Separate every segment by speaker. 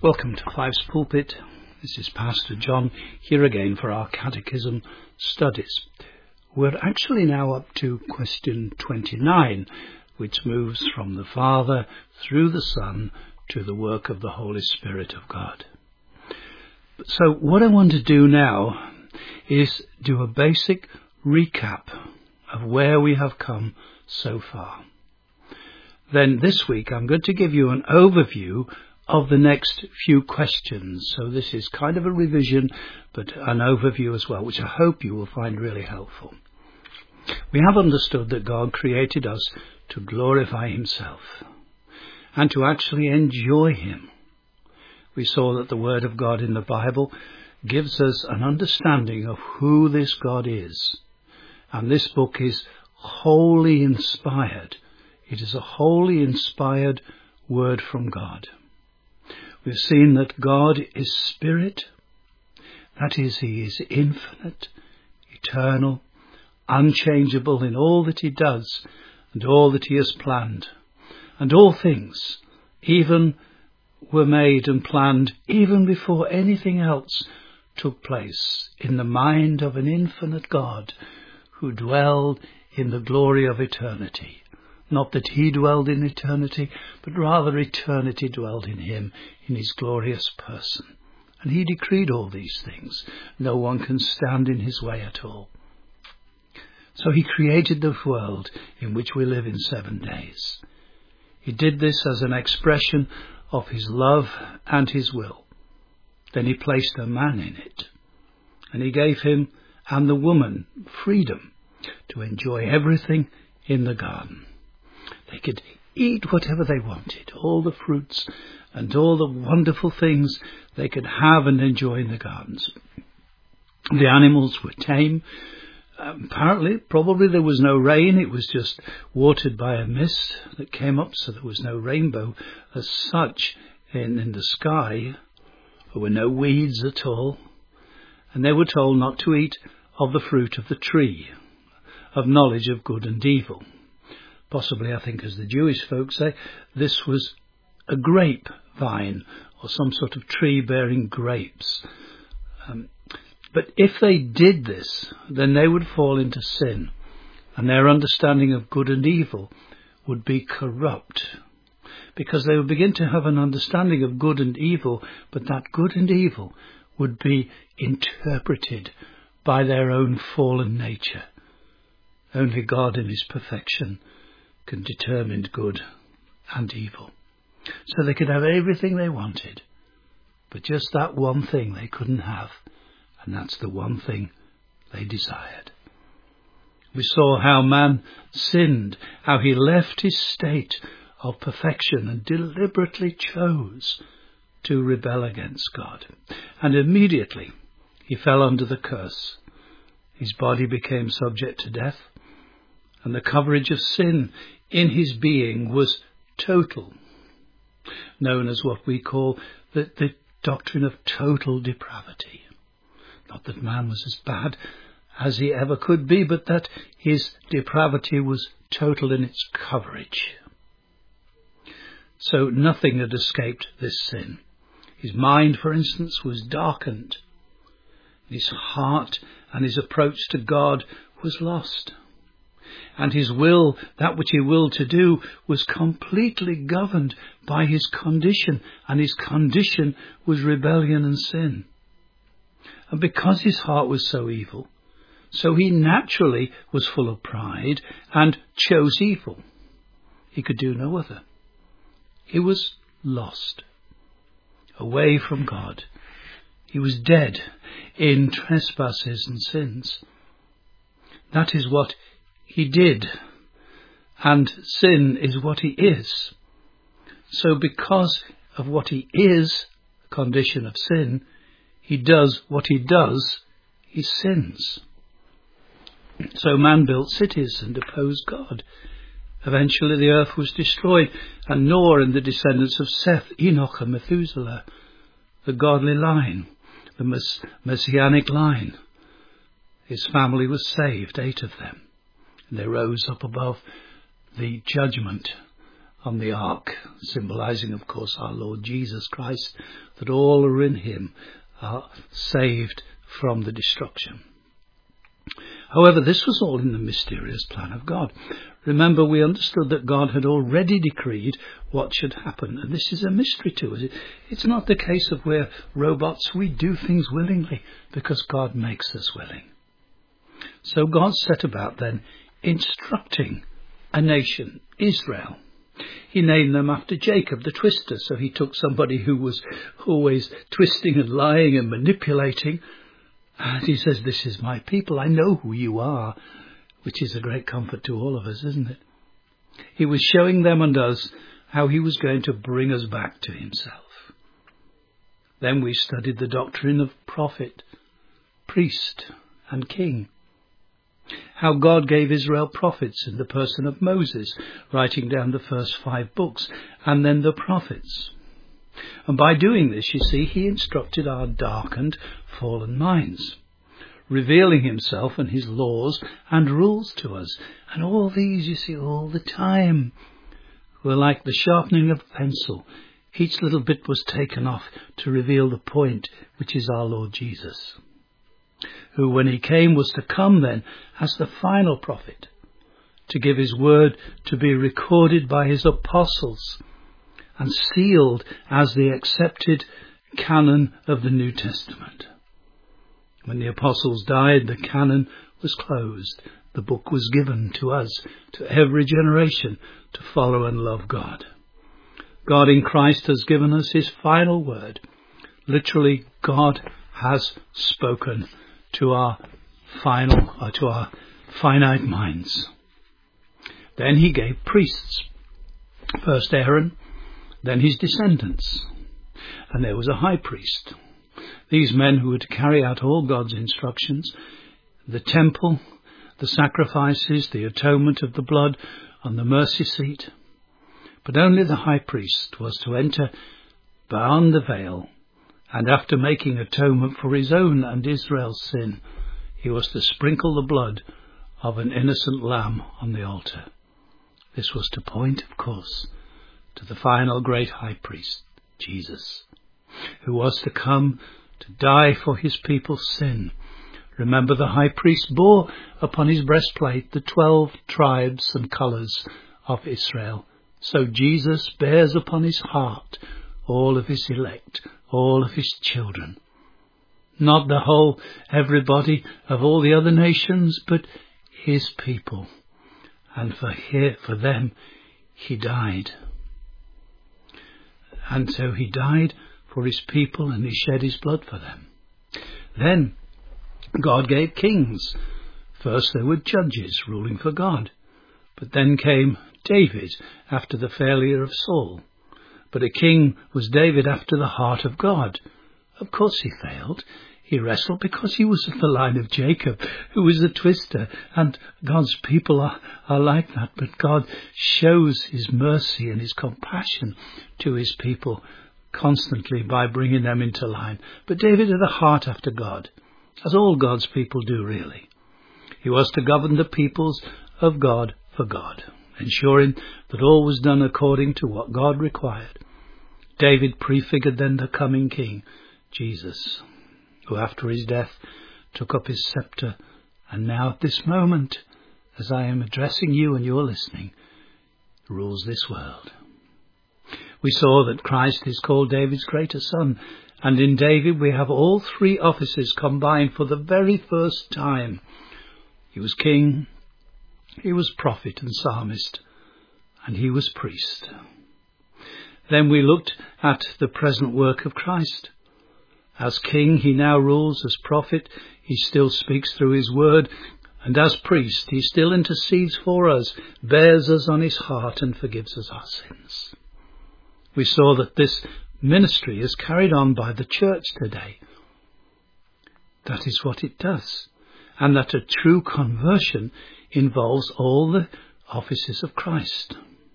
Speaker 1: Welcome to Five's Pulpit. This is Pastor John here again for our Catechism studies. We're actually now up to question 29, which moves from the Father through the Son to the work of the Holy Spirit of God. So what I want to do now is do a basic recap of where we have come so far. Then this week I'm going to give you an overview of the next few questions. So this is kind of a revision, but an overview as well, which I hope you will find really helpful. We have understood that God created us to glorify himself and to actually enjoy him. We saw that the Word of God in the Bible gives us an understanding of who this God is. And this book is wholly inspired. It is a wholly inspired word from God. We've seen that God is spirit. That is, he is infinite, eternal, unchangeable in all that he does and all that he has planned. And all things, even were made and planned even before anything else took place in the mind of an infinite God who dwelled in the glory of eternity. Not that he dwelled in eternity, but rather eternity dwelled in him, in his glorious person. And he decreed all these things. No one can stand in his way at all. So he created the world in which we live in 7 days. He did this as an expression of his love and his will. Then he placed a man in it. And he gave him and the woman freedom to enjoy everything in the garden. They could eat whatever they wanted, all the fruits and all the wonderful things they could have and enjoy in the gardens. The animals were tame. Probably there was no rain. It was just watered by a mist that came up, so there was no rainbow as such in the sky. There were no weeds at all. And they were told not to eat of the fruit of the tree, of knowledge of good and evil. Possibly, I think, as the Jewish folk say, this was a grape vine or some sort of tree bearing grapes. But if they did this, then they would fall into sin, and their understanding of good and evil would be corrupt, because they would begin to have an understanding of good and evil, but that good and evil would be interpreted by their own fallen nature. Only God in his perfection can determine good and evil. So they could have everything they wanted, but just that one thing they couldn't have, and that's the one thing they desired. We saw how man sinned, how he left his state of perfection and deliberately chose to rebel against God. And immediately he fell under the curse. His body became subject to death, and the coverage of sin in his being was total, known as what we call the doctrine of total depravity. Not that man was as bad as he ever could be, but that his depravity was total in its coverage. So nothing had escaped this sin. His mind, for instance, was darkened. His heart and his approach to God was lost. And his will, that which he willed to do, was completely governed by his condition, and his condition was rebellion and sin. And because his heart was so evil, so he naturally was full of pride and chose evil. He could do no other. He was lost, away from God. He was dead in trespasses and sins. That is what he did, and sin is what he is. So because of what he is, the condition of sin, he does what he does, he sins. So man built cities and opposed God. Eventually the earth was destroyed, and Noah and the descendants of Seth, Enoch and Methuselah, the godly line, the messianic line. His family was saved, 8 of them. And they rose up above the judgment on the ark, symbolizing, of course, our Lord Jesus Christ, that all who are in him are saved from the destruction. However, this was all in the mysterious plan of God. Remember, we understood that God had already decreed what should happen, and this is a mystery to us. It's not the case of we're robots. We do things willingly because God makes us willing. So God set about then instructing a nation, Israel. He named them after Jacob, the twister. So he took somebody who was always twisting and lying and manipulating, and he says, this is my people. I know who you are, which is a great comfort to all of us, isn't it? He was showing them and us how he was going to bring us back to himself. Then we studied the doctrine of prophet, priest, and king. How God gave Israel prophets in the person of Moses, writing down the first 5 books, and then the prophets. And by doing this, you see, he instructed our darkened, fallen minds, revealing himself and his laws and rules to us. And all these, you see, all the time, were like the sharpening of a pencil. Each little bit was taken off to reveal the point, which is our Lord Jesus, who, when he came, was to come then as the final prophet, to give his word to be recorded by his apostles and sealed as the accepted canon of the New Testament. When the apostles died, the canon was closed. The book was given to us, to every generation, to follow and love God. God in Christ has given us his final word. Literally, God has spoken to our finite minds. Then he gave priests. First Aaron, then his descendants. And there was a high priest. These men who were to carry out all God's instructions, the temple, the sacrifices, the atonement of the blood on the mercy seat. But only the high priest was to enter beyond the veil, and after making atonement for his own and Israel's sin, he was to sprinkle the blood of an innocent lamb on the altar. This was to point, of course, to the final great high priest, Jesus, who was to come to die for his people's sin. Remember, the high priest bore upon his breastplate the 12 tribes and colours of Israel. So Jesus bears upon his heart all of his elect, all of his children. Not the whole, everybody of all the other nations, but his people. And for them, he died. And so he died for his people, and he shed his blood for them. Then God gave kings. First there were judges ruling for God. But then came David after the failure of Saul. But a king was David after the heart of God. Of course he failed. He wrestled because he was of the line of Jacob, who was a twister. And God's people are like that. But God shows his mercy and his compassion to his people constantly by bringing them into line. But David had a heart after God, as all God's people do, really. He was to govern the peoples of God for God, ensuring that all was done according to what God required. David prefigured then the coming king, Jesus, who after his death took up his scepter, and now at this moment, as I am addressing you and you're listening, rules this world. We saw that Christ is called David's greater son, and in David we have all 3 offices combined for the very first time. He was king, he was prophet and psalmist, and he was priest. Then we looked at the present work of Christ. As king, he now rules. As prophet, he still speaks through his word. And as priest, he still intercedes for us, bears us on his heart, and forgives us our sins. We saw that this ministry is carried on by the church today. That is what it does. And that a true conversion involves all the offices of Christ.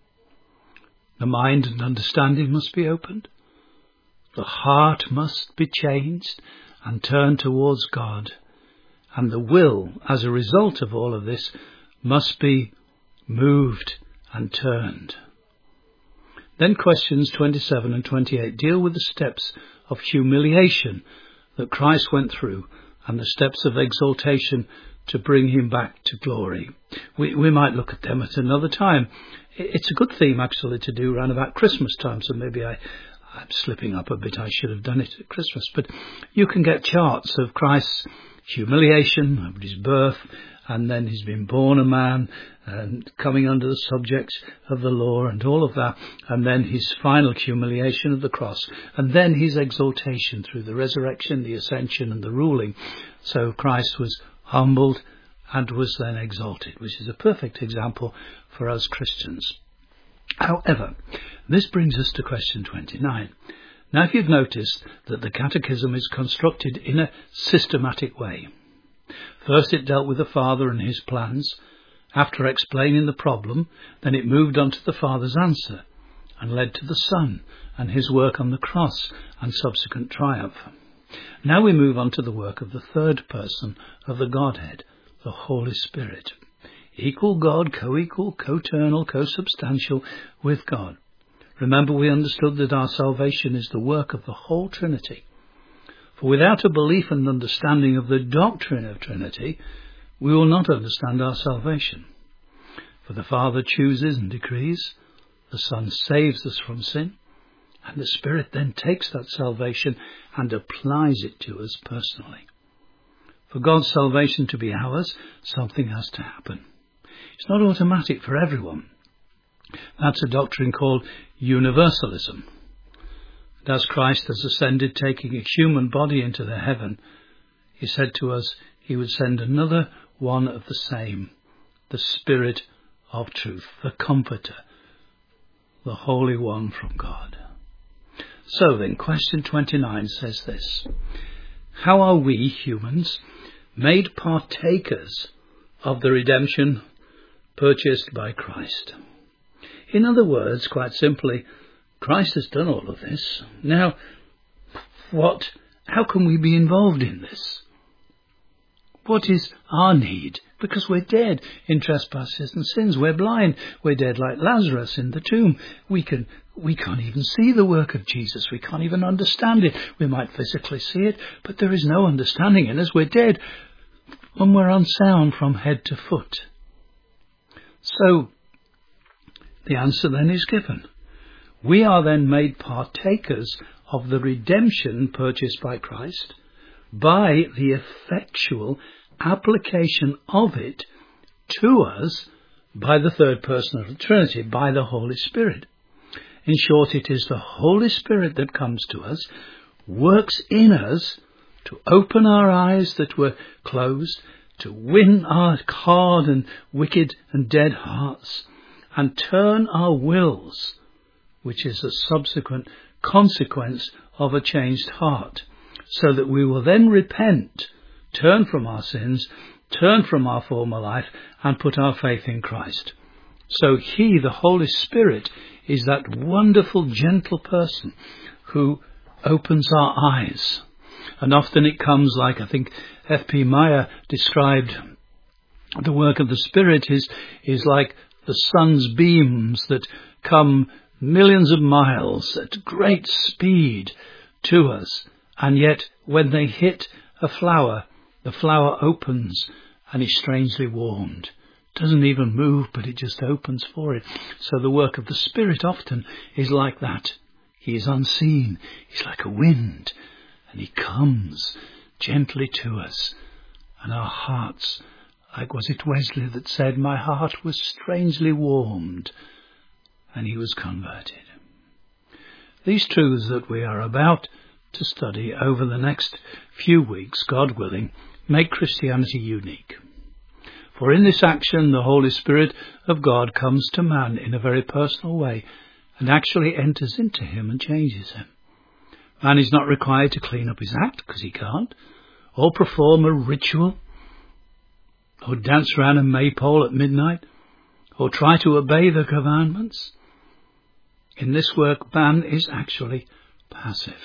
Speaker 1: The mind and understanding must be opened. The heart must be changed and turned towards God. And the will, as a result of all of this, must be moved and turned. Then questions 27 and 28 deal with the steps of humiliation that Christ went through and the steps of exaltation to bring him back to glory. We might look at them at another time. It's a good theme, actually, to do around about Christmas time, so maybe I'm slipping up a bit. I should have done it at Christmas. But you can get charts of Christ's humiliation, of his birth, and then he's been born a man, and coming under the subject of the law and all of that, and then his final humiliation of the cross, and then his exaltation through the resurrection, the ascension and the ruling. So Christ was humbled and was then exalted, which is a perfect example for us Christians. However, this brings us to question 29. Now, if you've noticed that the Catechism is constructed in a systematic way. First it dealt with the Father and his plans. After explaining the problem, then it moved on to the Father's answer and led to the Son and his work on the cross and subsequent triumph. Now we move on to the work of the third person of the Godhead, the Holy Spirit. Equal God, co-equal, co-eternal, co-substantial with God. Remember, we understood that our salvation is the work of the whole Trinity. For without a belief and understanding of the doctrine of Trinity, we will not understand our salvation. For the Father chooses and decrees, the Son saves us from sin, and the Spirit then takes that salvation and applies it to us personally. For God's salvation to be ours, something has to happen. It's not automatic for everyone. That's a doctrine called universalism. And as Christ has ascended, taking a human body into the heaven, he said to us he would send another one of the same, the Spirit of truth, the Comforter, the Holy One from God. So then, question 29 says this: how are we, humans, made partakers of the redemption purchased by Christ? In other words, quite simply, Christ has done all of this. Now, how can we be involved in this? What is our need? Because we're dead in trespasses and sins. We're blind. We're dead like Lazarus in the tomb. We can't even see the work of Jesus. We can't even understand it. We might physically see it, but there is no understanding in us. We're dead and we're unsound from head to foot. So, the answer then is given. We are then made partakers of the redemption purchased by Christ by the effectual application of it to us by the third person of the Trinity, by the Holy Spirit. In short, it is the Holy Spirit that comes to us, works in us to open our eyes that were closed, to win our hard and wicked and dead hearts, and turn our wills, which is a subsequent consequence of a changed heart, so that we will then repent, turn from our sins, turn from our former life, and put our faith in Christ. So he, the Holy Spirit, is that wonderful, gentle person who opens our eyes. And often it comes like, I think F.P. Meyer described the work of the Spirit is like the sun's beams that come millions of miles at great speed to us. And yet when they hit a flower, the flower opens and is strangely warmed. Doesn't even move, but it just opens for it. So the work of the Spirit often is like that. He is unseen. He's like a wind. And he comes gently to us. And our hearts, like was it Wesley that said, my heart was strangely warmed. And he was converted. These truths that we are about to study over the next few weeks, God willing, make Christianity unique. For in this action, the Holy Spirit of God comes to man in a very personal way and actually enters into him and changes him. Man is not required to clean up his act, because he can't, or perform a ritual, or dance around a maypole at midnight, or try to obey the commandments. In this work, man is actually passive.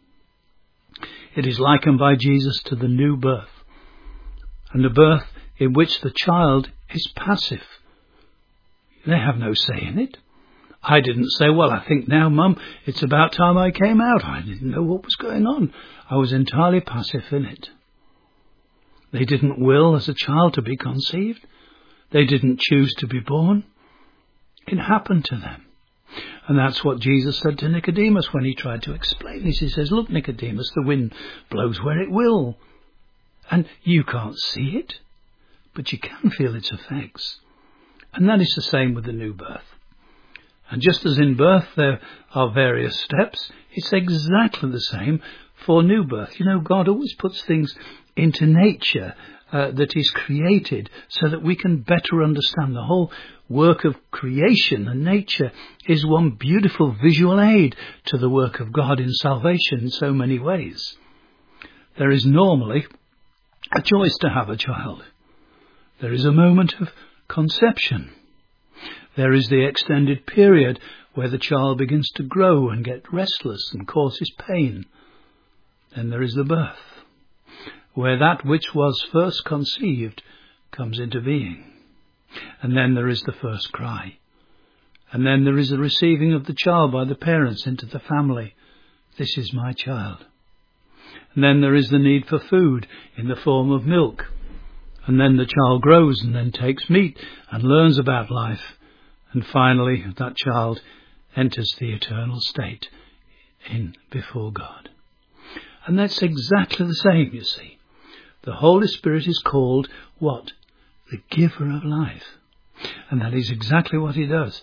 Speaker 1: It is likened by Jesus to the new birth, and the birth in which the child is passive. They have no say in it. I didn't say, well, I think now, Mum, it's about time I came out. I didn't know what was going on. I was entirely passive in it. They didn't will as a child to be conceived. They didn't choose to be born. It happened to them. And that's what Jesus said to Nicodemus when he tried to explain this. He says, look, Nicodemus, the wind blows where it will. And you can't see it, but you can feel its effects. And that is the same with the new birth. And just as in birth there are various steps, it's exactly the same for new birth. You know, God always puts things into nature that is created so that we can better understand. The whole work of creation and nature is one beautiful visual aid to the work of God in salvation in so many ways. There is normally a choice to have a child. There is a moment of conception. There is the extended period where the child begins to grow and get restless and causes pain. Then there is the birth, where that which was first conceived comes into being. And then there is the first cry. And then there is the receiving of the child by the parents into the family. This is my child. And then there is the need for food in the form of milk. And then the child grows and then takes meat and learns about life. And finally, that child enters the eternal state before God. And that's exactly the same, you see. The Holy Spirit is called what? The giver of life. And that is exactly what he does.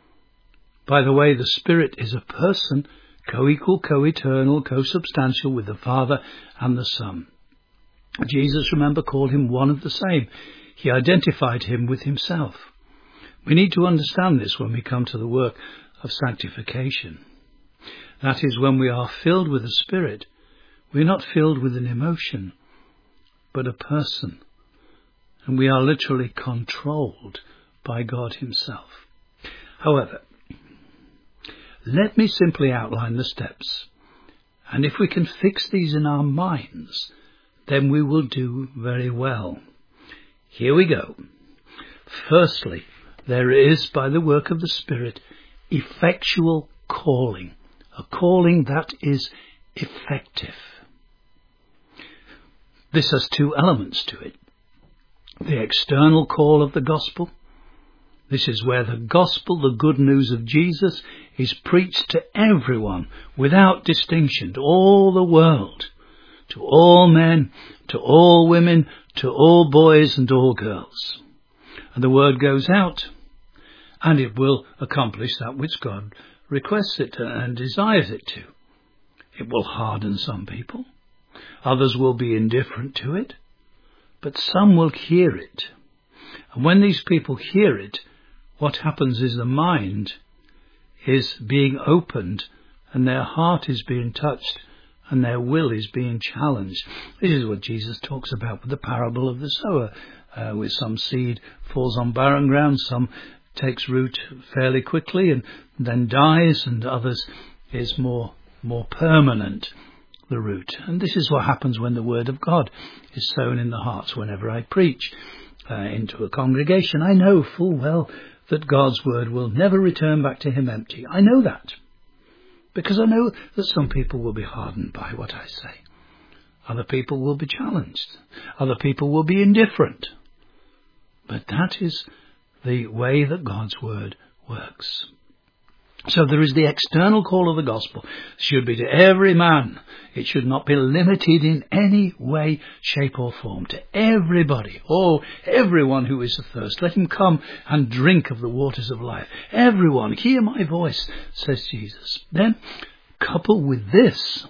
Speaker 1: By the way, the Spirit is a person, co-equal, co-eternal, co-substantial with the Father and the Son. Jesus, remember, called him one of the same. He identified him with himself. We need to understand this when we come to the work of sanctification. That is, when we are filled with the Spirit, we're not filled with an emotion, but a person. And we are literally controlled by God himself. However, let me simply outline the steps. And if we can fix these in our minds, then we will do very well. Here we go. Firstly, there is, by the work of the Spirit, effectual calling. A calling that is effective. This has two elements to it. The external call of the gospel. This is where the gospel, the good news of Jesus, is preached to everyone without distinction, to all the world, to all men, to all women, to all boys and all girls. And the word goes out, and it will accomplish that which God requests it to and desires it to. It will harden some people. Others will be indifferent to it. But some will hear it. And when these people hear it, what happens is the mind is being opened and their heart is being touched and their will is being challenged. This is what Jesus talks about with the parable of the sower. With some seed falls on barren ground, some takes root fairly quickly and then dies, and others is more permanent, the root. And this is what happens when the word of God is sown in the hearts. Whenever I preach into a congregation, I know full well that God's word will never return back to him empty. I know that, because I know that some people will be hardened by what I say. Other people will be challenged. Other people will be indifferent. But that is the way that God's word works. So there is the external call of the gospel. It should be to every man. It should not be limited in any way, shape or form. To everybody. Oh, everyone who is athirst. Let him come and drink of the waters of life. Everyone, hear my voice, says Jesus. Then, coupled with this,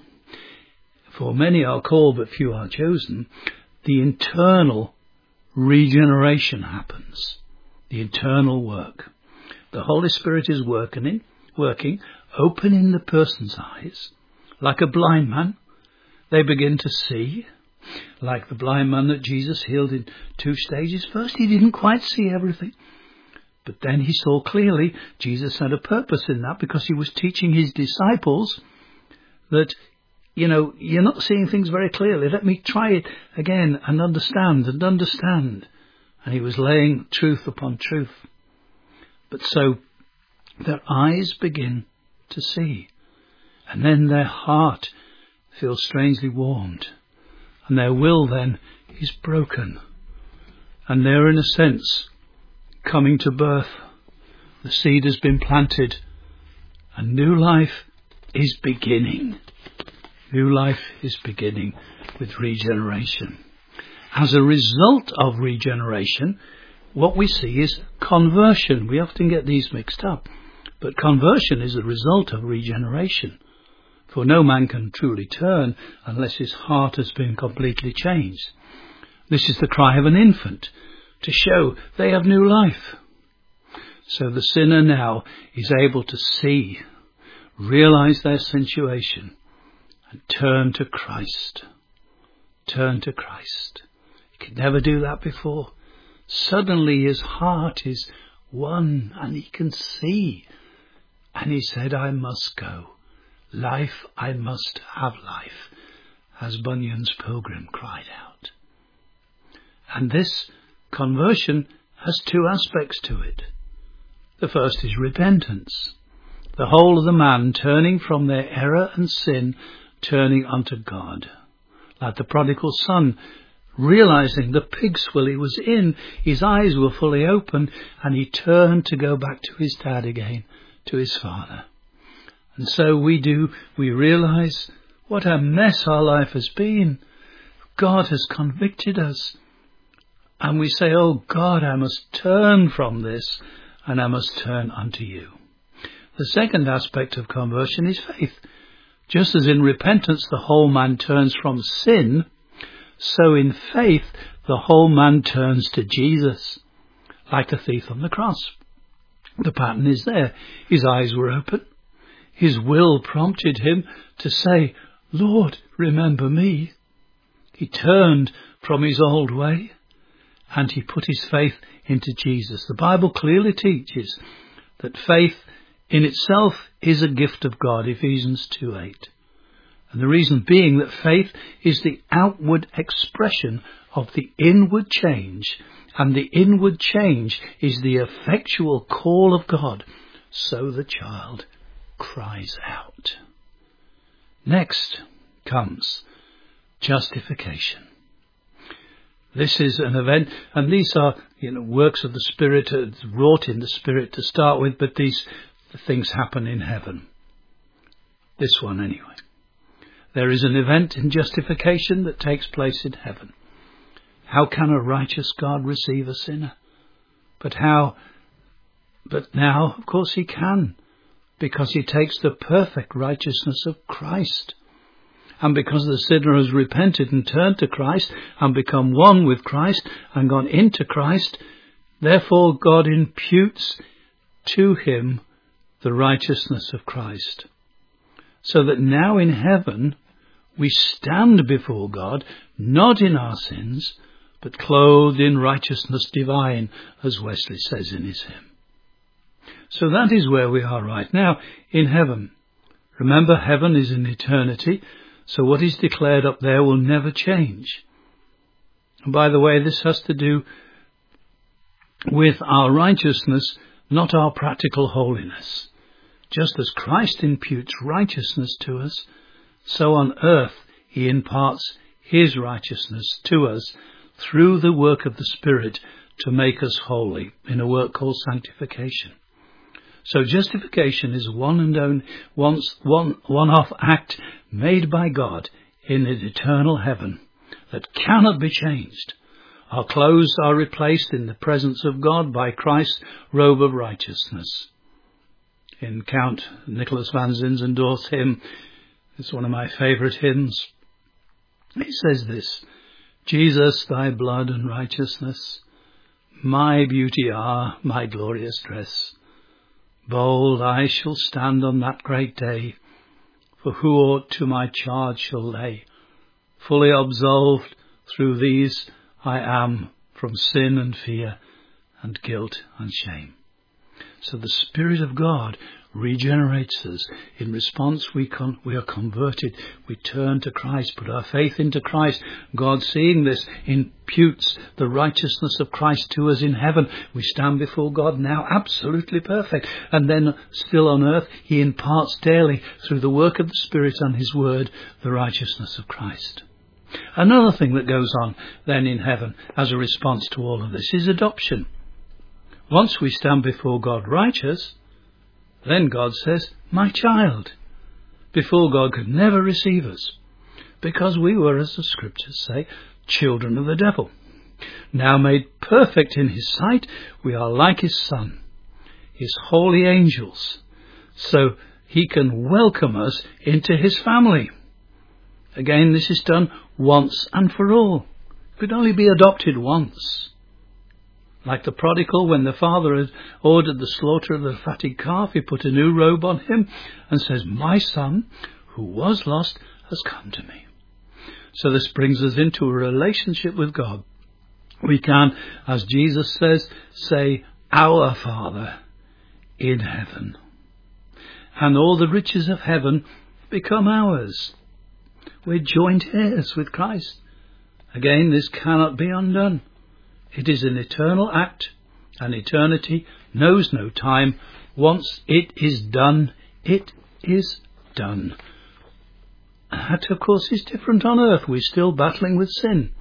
Speaker 1: for many are called but few are chosen, the internal regeneration happens. The internal work. The Holy Spirit is working, opening the person's eyes. Like a blind man, they begin to see. Like the blind man that Jesus healed in 2 stages. First, he didn't quite see everything. But then he saw clearly. Jesus had a purpose in that, because he was teaching his disciples that, you're not seeing things very clearly. Let me try it again and understand and understand. And he was laying truth upon truth. But so their eyes begin to see, and then their heart feels strangely warmed, and their will then is broken, and they're in a sense coming to birth. The seed has been planted, and new life is beginning. New life is beginning with regeneration. As a result of regeneration, what we see is conversion. We often get these mixed up. But conversion is a result of regeneration. For no man can truly turn unless his heart has been completely changed. This is the cry of an infant to show they have new life. So the sinner now is able to see, realize their situation, and turn to Christ. Turn to Christ. He could never do that before. Suddenly his heart is won and he can see. And he said, I must go. Life, I must have life, as Bunyan's pilgrim cried out. And this conversion has two aspects to it. The first is repentance. The whole of the man turning from their error and sin, turning unto God. Like the prodigal son, realizing the pig swill he was in, his eyes were fully open, and he turned to go back to his dad again, to his father. And so we realize what a mess our life has been. God has convicted us. And we say, oh God, I must turn from this, and I must turn unto you. The second aspect of conversion is faith. Just as in repentance the whole man turns from sin, so in faith the whole man turns to Jesus, like the thief on the cross. The pattern is there. His eyes were open. His will prompted him to say, Lord, remember me. He turned from his old way and he put his faith into Jesus. The Bible clearly teaches that faith in itself is a gift of God, Ephesians 2:8. And the reason being that faith is the outward expression of the inward change, and the inward change is the effectual call of God. So the child cries out. Next comes justification. This is an event, and these are works of the Spirit, wrought in the Spirit to start with, but these things happen in heaven. This one anyway. There is an event in justification that takes place in heaven. How can a righteous God receive a sinner? But now, of course, he can, because he takes the perfect righteousness of Christ. And because the sinner has repented and turned to Christ and become one with Christ and gone into Christ, therefore God imputes to him the righteousness of Christ. So that now in heaven we stand before God, not in our sins, but clothed in righteousness divine, as Wesley says in his hymn. So that is where we are right now, in heaven. Remember, heaven is in eternity, so what is declared up there will never change. And by the way, this has to do with our righteousness, not our practical holiness. Just as Christ imputes righteousness to us, so on earth he imparts his righteousness to us through the work of the Spirit to make us holy in a work called sanctification. So justification is one-off act made by God in an eternal heaven that cannot be changed. Our clothes are replaced in the presence of God by Christ's robe of righteousness. In Count Nicholas van Zinzendorf's hymn, it's one of my favourite hymns. He says this: Jesus, thy blood and righteousness, my beauty are, my glorious dress. Bold I shall stand on that great day, for who aught to my charge shall lay? Fully absolved through these I am from sin and fear and guilt and shame. So the Spirit of God regenerates us. In response, we are converted. We turn to Christ, put our faith into Christ. God, seeing this, imputes the righteousness of Christ to us in heaven. We stand before God now absolutely perfect. And then still on earth, he imparts daily through the work of the Spirit and his word the righteousness of Christ. Another thing that goes on then in heaven as a response to all of this is adoption. Once we stand before God righteous, then God says, my child. Before, God could never receive us, because we were, as the scriptures say, children of the devil. Now made perfect in his sight, we are like his Son, his holy angels, so he can welcome us into his family. Again, this is done once and for all. It could only be adopted once. Like the prodigal, when the father had ordered the slaughter of the fatted calf, he put a new robe on him and says, my son, who was lost, has come to me. So this brings us into a relationship with God. We can, as Jesus says, say, our Father in heaven. And all the riches of heaven become ours. We're joint heirs with Christ. Again, this cannot be undone. It is an eternal act, and eternity knows no time. Once it is done, it is done. That, of course, is different on earth. We're still battling with sin.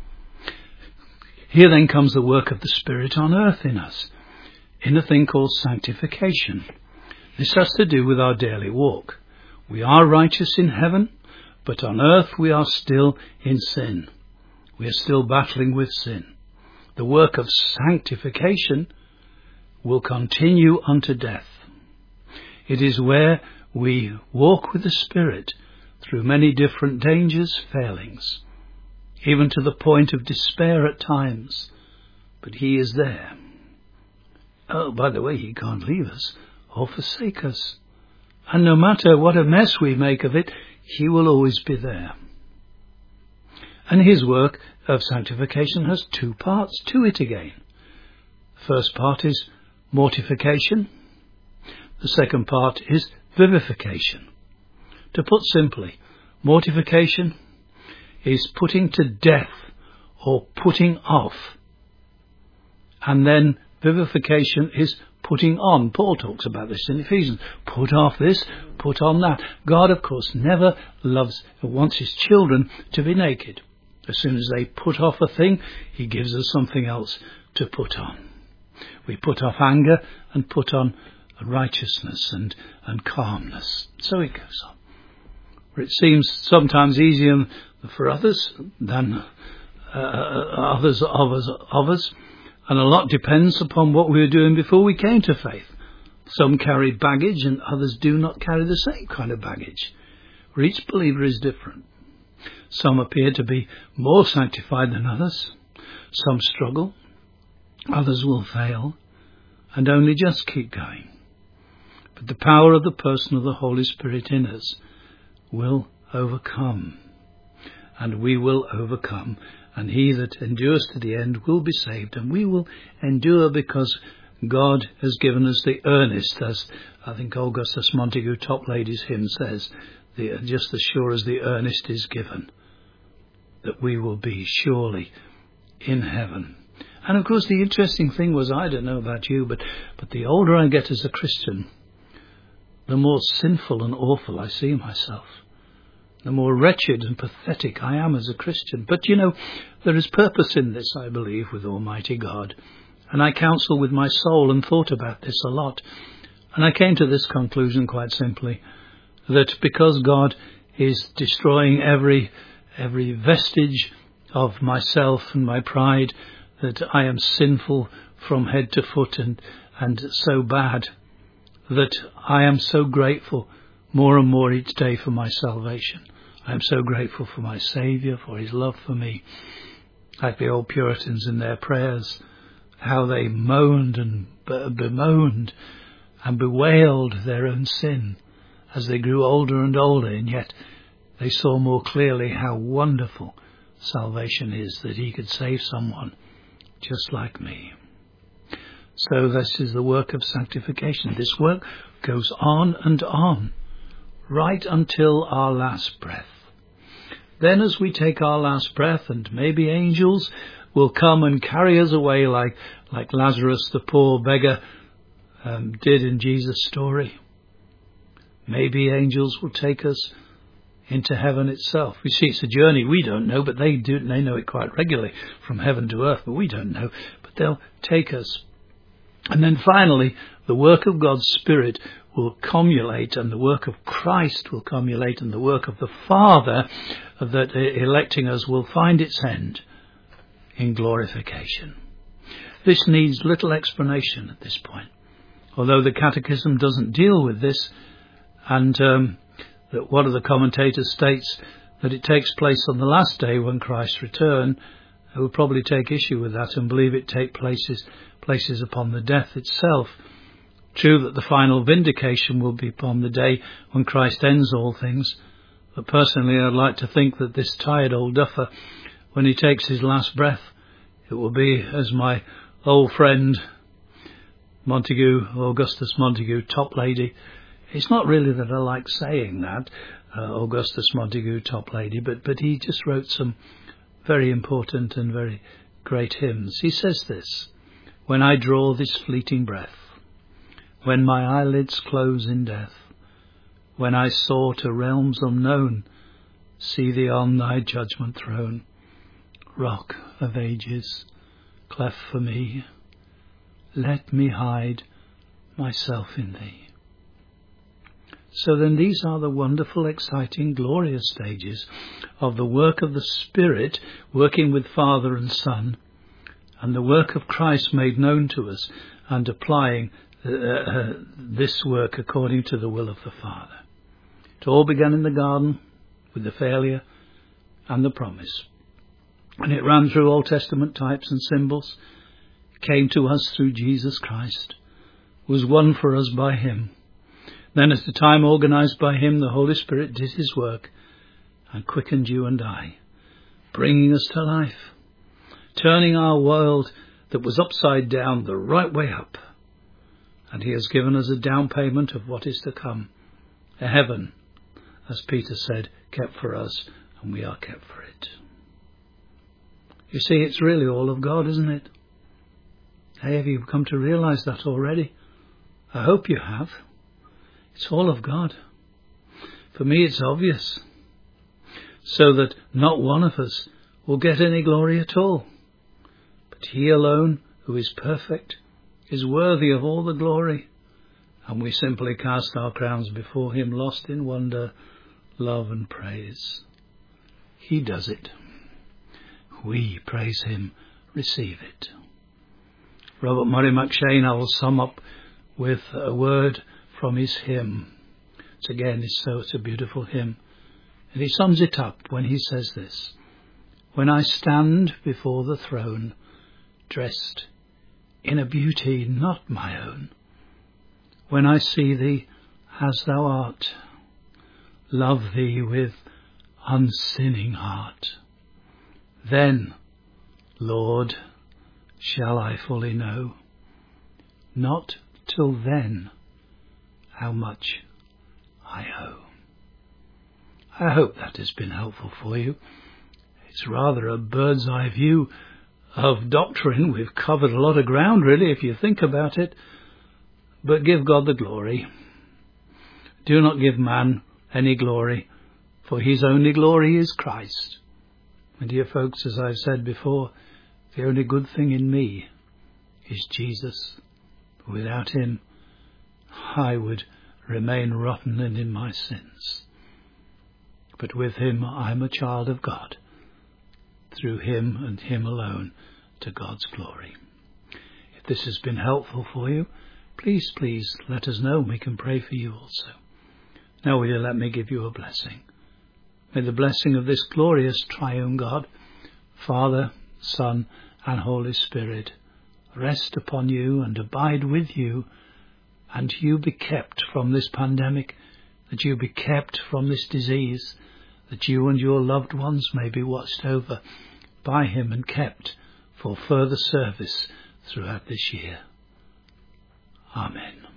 Speaker 1: Here then comes the work of the Spirit on earth in us, in a thing called sanctification. This has to do with our daily walk. We are righteous in heaven, but on earth we are still in sin. We are still battling with sin. The work of sanctification will continue unto death. It is where we walk with the Spirit through many different dangers, failings, even to the point of despair at times. But he is there. Oh, by the way, he can't leave us or forsake us. And no matter what a mess we make of it, he will always be there. And his work of sanctification has two parts to it again. The first part is mortification. The second part is vivification. To put simply, mortification is putting to death or putting off. And then vivification is putting on. Paul talks about this in Ephesians. Put off this, put on that. God, of course, never wants his children to be naked. As soon as they put off a thing, he gives us something else to put on. We put off anger and put on righteousness and calmness. So it goes on. It seems sometimes easier for others than others of us. And a lot depends upon what we were doing before we came to faith. Some carry baggage and others do not carry the same kind of baggage. For each believer is different. Some appear to be more sanctified than others. Some struggle. Others will fail and only just keep going. But the power of the person of the Holy Spirit in us will overcome. And we will overcome. And he that endures to the end will be saved. And we will endure because God has given us the earnest, as I think Augustus Montague Toplady's hymn says, just as sure as the earnest is given, that we will be surely in heaven. And of course the interesting thing was, I don't know about you, but the older I get as a Christian, the more sinful and awful I see myself. The more wretched and pathetic I am as a Christian. But there is purpose in this, I believe, with Almighty God. And I counsel with my soul and thought about this a lot. And I came to this conclusion quite simply, that because God is destroying every vestige of myself and my pride, that I am sinful from head to foot and so bad, that I am so grateful more and more each day for my salvation. I am so grateful for my Saviour, for his love for me. Like the old Puritans in their prayers, how they moaned and bemoaned and bewailed their own sin as they grew older and older, and yet they saw more clearly how wonderful salvation is, that he could save someone just like me. So this is the work of sanctification. This work goes on and on, right until our last breath. Then as we take our last breath, and maybe angels will come and carry us away like Lazarus, the poor beggar, did in Jesus' story. Maybe angels will take us into heaven itself. We see it's a journey we don't know, but they do. They know it quite regularly from heaven to earth, but we don't know. But they'll take us. And then finally, the work of God's Spirit will cumulate, and the work of Christ will cumulate, and the work of the Father that electing us will find its end in glorification. This needs little explanation at this point, although the Catechism doesn't deal with this, and that one of the commentators states that it takes place on the last day when Christ returns. I will probably take issue with that and believe it take places upon the death itself. True that the final vindication will be upon the day when Christ ends all things, but personally I'd like to think that this tired old duffer, when he takes his last breath, it will be as my old friend Augustus Montague, Toplady. It's not really that I like saying that, Augustus Montague, Toplady, but he just wrote some very important and very great hymns. He says this: when I draw this fleeting breath, when my eyelids close in death, when I soar to realms unknown, see thee on thy judgment throne, Rock of ages, cleft for me, let me hide myself in thee. So then these are the wonderful, exciting, glorious stages of the work of the Spirit working with Father and Son, and the work of Christ made known to us and applying this work according to the will of the Father. It all began in the garden with the failure and the promise. And it ran through Old Testament types and symbols, came to us through Jesus Christ, was won for us by him. Then at the time organised by him, the Holy Spirit did his work and quickened you and I, bringing us to life, turning our world that was upside down the right way up. And he has given us a down payment of what is to come, a heaven, as Peter said, kept for us, and we are kept for it. You see, it's really all of God, isn't it? Hey, have you come to realise that already? I hope you have. It's all of God. For me, it's obvious, so that not one of us will get any glory at all. But he alone, who is perfect, is worthy of all the glory, and we simply cast our crowns before him, lost in wonder, love and praise. He does it. We praise him, receive it. Robert Murray McShane, I will sum up with a word from his hymn. It's a beautiful hymn. And he sums it up when he says this: when I stand before the throne, dressed in a beauty not my own, when I see thee as thou art, love thee with unsinning heart, then, Lord, shall I fully know, not till then, how much I owe. I hope that has been helpful for you. It's rather a bird's eye view of doctrine. We've covered a lot of ground, really, if you think about it. But give God the glory. Do not give man any glory, for his only glory is Christ. And dear folks, as I've said before, the only good thing in me is Jesus. Without him, I would remain rotten and in my sins. But with him, I'm a child of God. Through him and him alone, to God's glory. If this has been helpful for you, please let us know. We can pray for you also. Now will you let me give you a blessing. May the blessing of this glorious triune God, Father, Son, and Holy Spirit, rest upon you and abide with you, and you be kept from this pandemic, that you be kept from this disease, that you and your loved ones may be watched over by him and kept for further service throughout this year. Amen.